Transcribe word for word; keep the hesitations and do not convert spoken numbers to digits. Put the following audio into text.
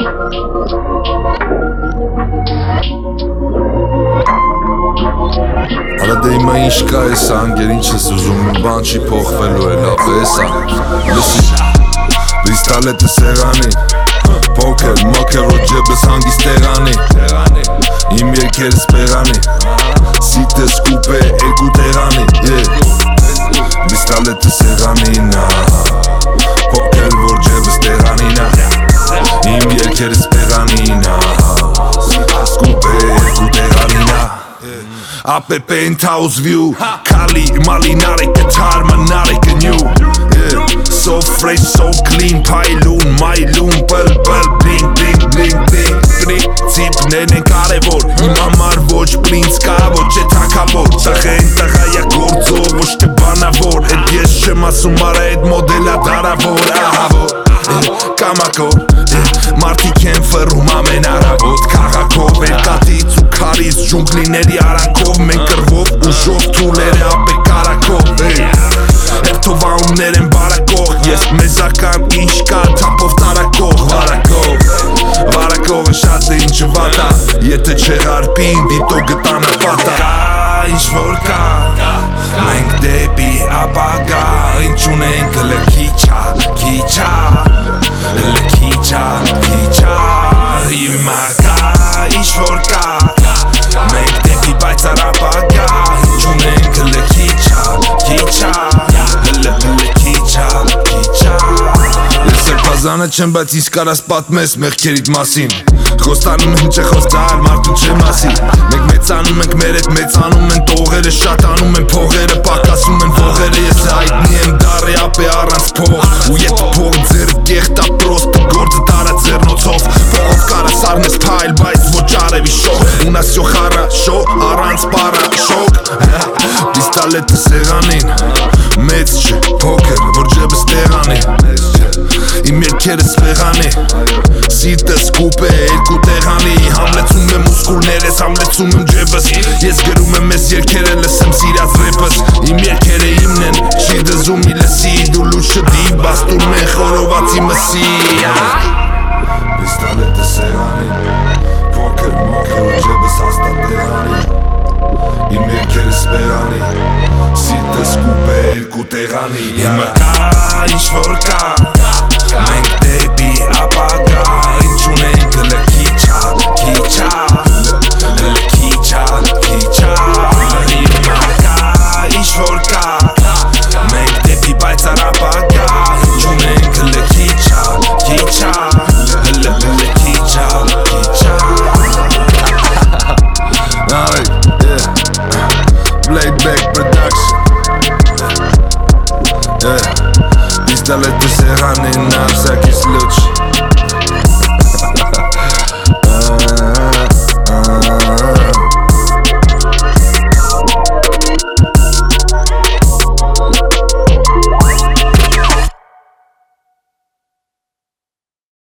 Արա դե իմա ինչ կա ես անգեր ինչ ես ուզում իմ բան չի փոխվելու է լավ էսա լսի Պիստալետը սեղանին Պոքեր, մոքեր ու ջեբս հանգիստ տեղանի Իմ երկերս պեղանի Սիտես կուպե երկու տեղանի Պիստալետը սեղանին Պոքեր որ ջեբս տեղանին Իմ երկերս պեղանին Սիտես կուպե երկու տեղանին Up at penthouse view Kali, Mali, Narek, guitar, man, Narek, new yeah. So fresh, so clean Pylon, Mylon, Bel, Bel, Bling, Bling, Bling, Bling Bling, Zip, Nenen, Karevor Ima Marvoch, Blin, Skavor Chetakavor Tachen, Tahaya, Gorzo Voch, te Banavor Et yes, Shema, Sumara, et Modela, Daravor Ahavor Kamakor Մարդիկ են ֆռում ամեն առավոտ Քաղաքով էլ կատից ու քարից Ջունգլիների արանքով Մենք կռվով ուժով թուլերը ապե կարակով Հերթով անուններ են բարակող Ես մեզական ինչ կա թապով տարակող Վարակով Վարակողը շատ է ինչ վատա Եթե չեղարպին դիտո գտանա պատա Ինչ որ կա Մենք դեպի ապագա Ինչ ունենք լքիչա Քիչա Լքիչա Քիչա Հիմա կա Ինչ որ կա Մենք դեպի պայծառ ապագա Ինչ ունենք լքիչա Քիչա Լքիչա Քիչա Ես էլ բազանը չեմ բայց իսկ կարաս պատմես մեղքերիդ մասին Խոստանում եմ չէ խոստալ մարդու չէ մասի Մենք մեծանում ենք մեր հետ մեծանում են տողերը Շատանում են փողերը պակասում են ողերը Ես հայտնի եմ դարի ապե առանց փող Ու եթե փող ձեր կեղտա պրոստը գործը տարա ձեռնոցով Փողով կարաս արնես փայլ բայց ոչ արևի շող У нас всё хорошо առանց պարաշոկ Պիստալետը սեղանին Մեծ չէ փոքր որ ջեբս տեղանի Իմ երկերս պեղանի Սիրտս կուպե երկու տեղանի Համլեցում եմ մուսկուլներես, համլեցում եմ ջեբս Ես գրում եմ ես երկերը լսեմ սիրած ռեպս Իմ երկերը իմն են, չի դզում մի լսի Դու լուչ չդի, բաստում են խորովածի մսի Պիստալետը սեղանի Փոքր մոքր ու ջեբս հաստատ տեղանի Իմ երկերս պեղանի Սիրտս կուպե երկու տեղանի Հիմա կա, ինչ որ կա Մենք դեպի ապագա Ինչ ունենք լքիչա Քիչա Լքիչա Քիչա Հիմա կա Ինչ որ կա Մենք դեպի պայծառ ապագա Ինչ ունենք լքիչա Քիչա Լքիչա Քիչա Alright, yeah Playback production Yeah Պիստալետը սեղանին, աղսակիս լուչ